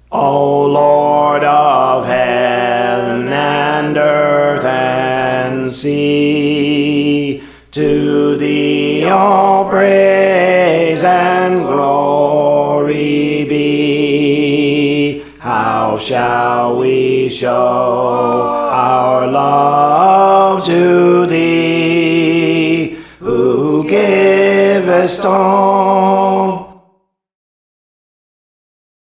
O Lord of heaven and earth and sea, to thee all praise and glory be. How shall we show our love to thee, who givest all